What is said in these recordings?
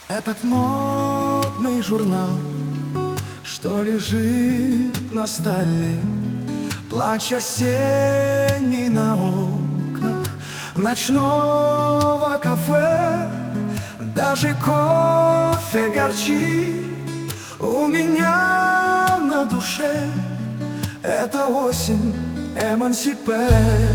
Этот модный журнал, что лежит на столе, плач осенний на окнах ночного кафе. Даже кофе горчит у меня на душе. Это осень, эмансипе.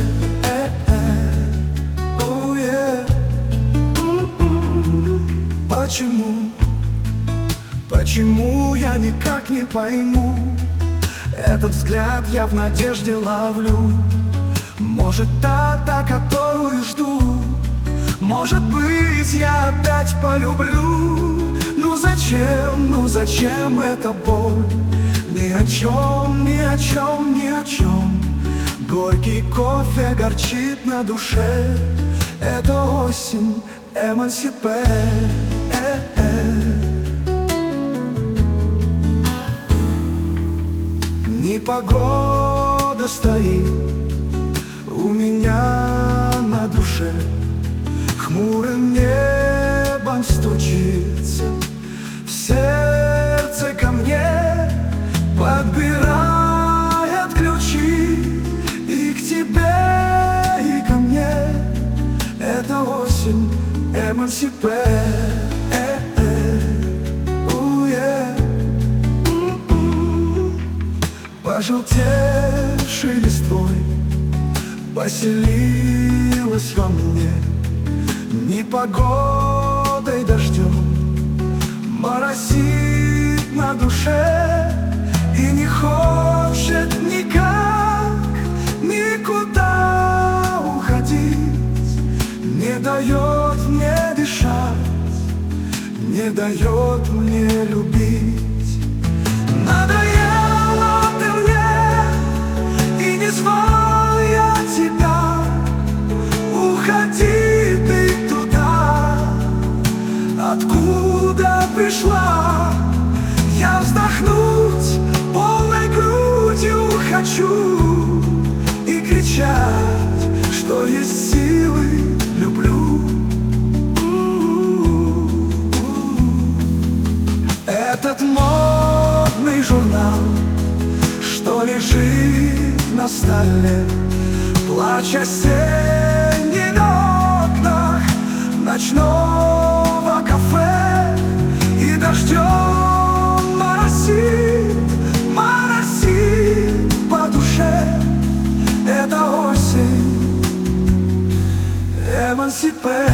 Почему я никак не пойму? Этот взгляд я в надежде ловлю. Может, та, которую жду. Может быть, я опять полюблю. Ну зачем эта боль? Ни о чем, ни о чем, ни о чем. Горький кофе горчит на душе. Это осень, эмансипе. Непогода стоит у меня на душе, хмурым небом стучится в сердце ко мне, подбирает ключи и к тебе, и ко мне. Это осень, эмансипе. Пожелтевшей листвой поселилась во мне, непогодой дождем моросит на душе и не хочет никак никуда уходить, не дает мне дышать, не дает мне любить. Надоело ты мне, и не звал я тебя. Уходи ты туда, откуда пришла. Я вздохнуть полной грудью хочу и кричать, что есть силы, люблю. Этот модный журнал, что лежит на столе, плач осенний на окнах ночного кафе, и дождем моросит по душе. Это осень, эмансипе.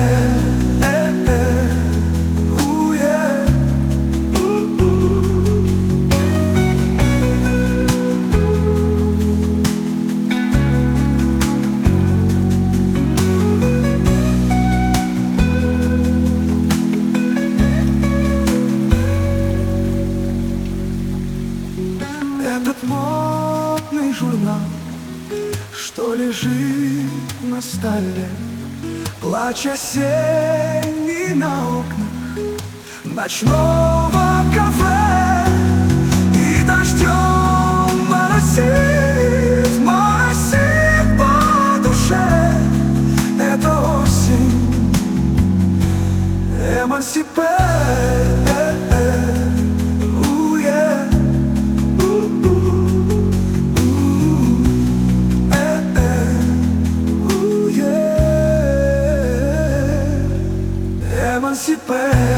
Этот модный журнал, что лежит на столе, плач осенний на окнах ночного кафе, и дождем моросит по душе. Это осень, эмансипе. Emancipé.